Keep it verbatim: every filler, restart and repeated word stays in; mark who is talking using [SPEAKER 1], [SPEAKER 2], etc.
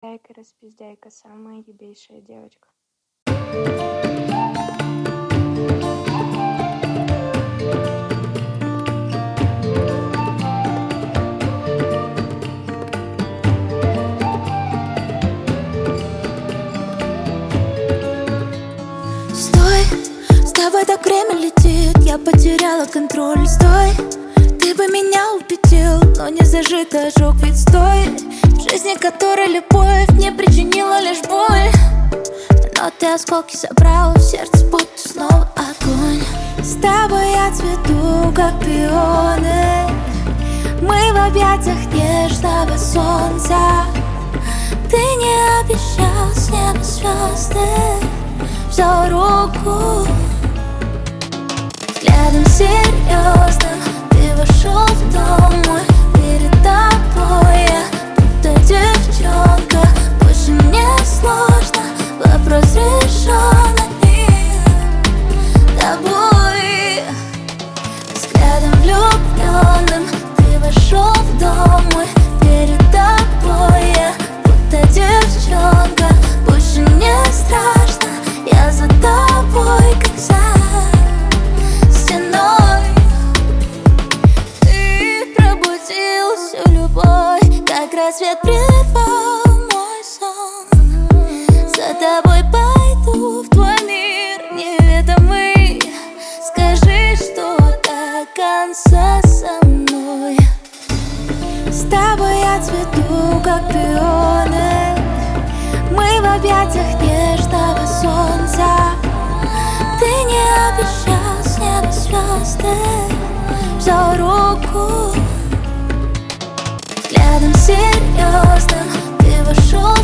[SPEAKER 1] Дай-ка распиздяйка, самая ебейшая девочка.
[SPEAKER 2] Стой, с тобой так время летит, я потеряла контроль. Стой, ты бы меня убедил, но не зажитый ожог, ведь стой. В жизни которой любовь не причинила лишь боль, но ты осколки собрал, в сердце будто снова огонь. С тобой я цвету, как пионы, мы в объятиях нежного солнца. Ты не обещал с неба звезды, взял руку. Взглядом серьезным ты вошел в дом мой. Перед тобой я будто девчонка. Больше мне сложно, вопрос решен одним тобой. Взглядом влюбленным ты вошел в дом мой. Перед тобой я будто девчонка. Больше не страшно, я за тобой, как за стеной. Ты пробудил всю любовь, как рассвет прервал мой сон. За тобой пойду в твой мир неведомый. Скажи, что до конца со мной. С тобой я цвету, как пионы, мы в объятиях нежного солнца. Ты не обещал с неба звезды, взял руку. Взглядом серьезным ты вошел